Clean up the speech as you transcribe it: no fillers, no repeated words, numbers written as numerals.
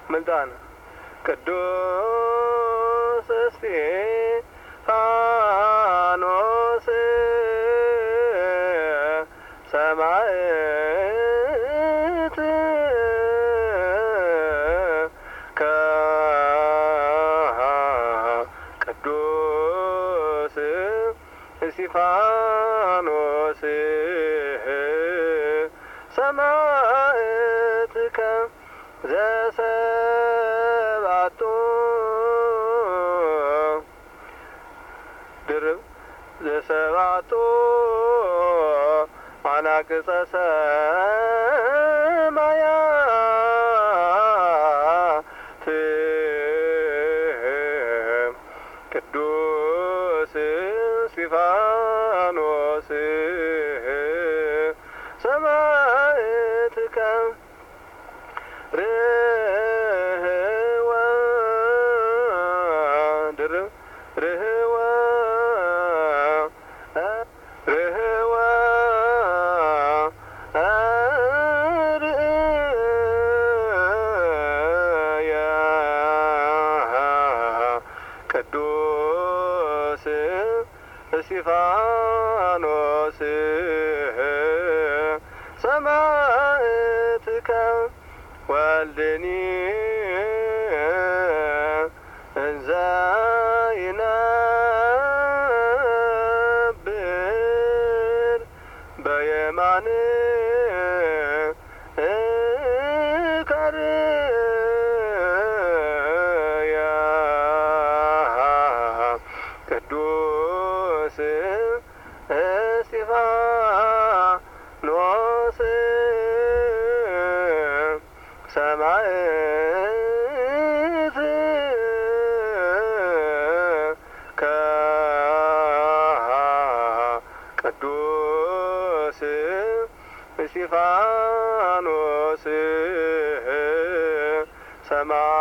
ملدان قدوس استفانوس سمعت قدوس استفانوس سمعتك زسبعتو درب زسبعتو عناقص سمايات ቅዱስ እስጢፋኖስ ሰማዕትከ ርህወ ድርብ ርህወ ርህወ ርእየ ቅዱስ እስጢፋኖስ ሰማዕትከ ወልድኒ እንዘ ይነብር በየማንከ ርእየ ቅዱስ እስጢፋኖስ ሰማዕትከ ቅዱስ እስጢፋኖስ ሰማዕትከ